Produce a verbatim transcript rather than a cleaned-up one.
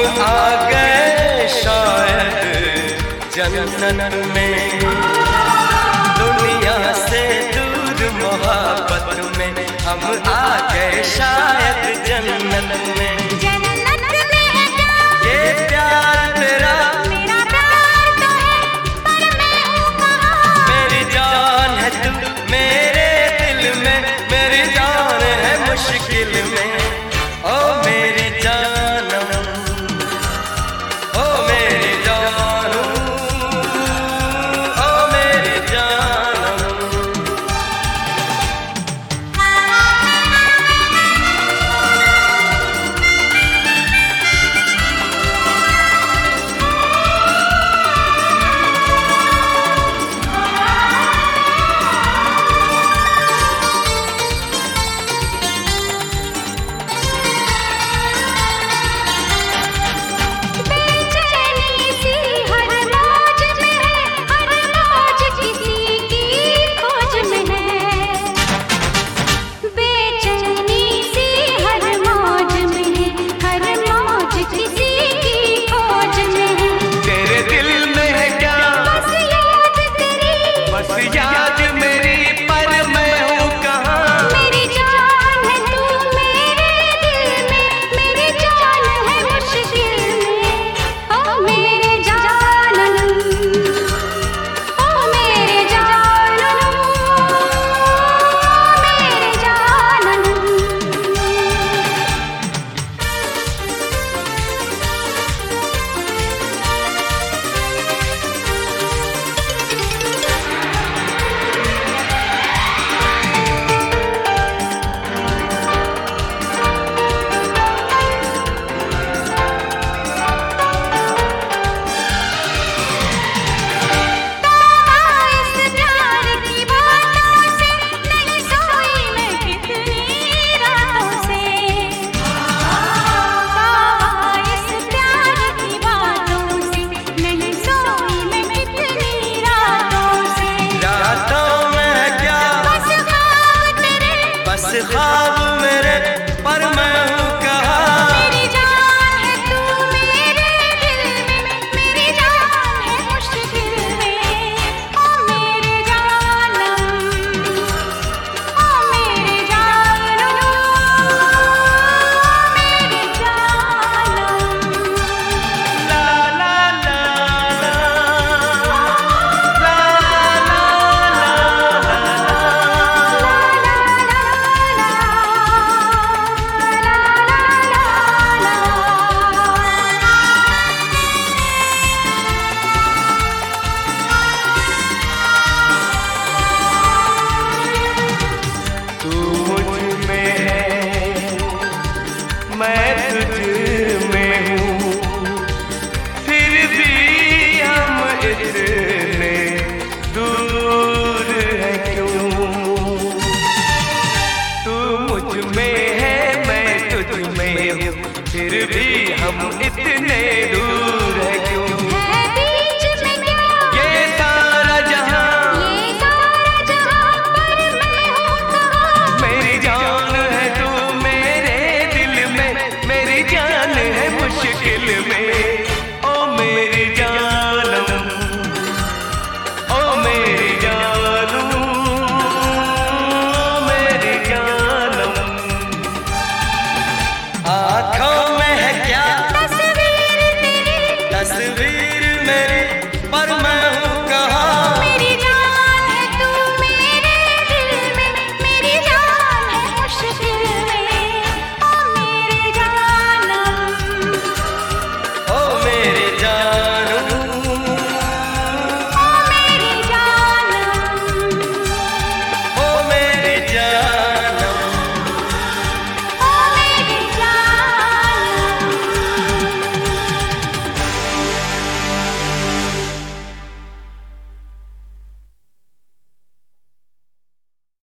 आ गए शायद जन्नत में, दुनिया से दूर मोहब्बत में हम आ गए शायद जन्नत में। जन्नत में है क्या ये प्यार तेरा, मेरा प्यार तो है पर मैं हूँ कहाँ। मेरी जान है तू मेरे दिल में, मेरी जान है मुश्किल में। ओ मेरी जानम, ओ मेरी जानू, ओ मेरी जानम। याद मेरी पर मैं हूँ कहाँ। मेरी जान है तू मेरे दिल में, मेरी जान है मुश्किल में। ओ मेरे जानम, ओ मेरे जानम, मेरे जानम। बस ख्वाब मेरे पर मैं हूँ कहाँ। मेरी जान है तू मेरे दिल में, मेरी जान है मुश्किल में। ओ मेरे जानम, ओ मेरे जानम, मेरे जानम। ला ला ला ला, ला ला मैं तुझ में हूँ, फिर भी हम इतने दूर हैं क्यों। तू मुझ में है मैं तुझ में हूँ, फिर भी हम इतने दूर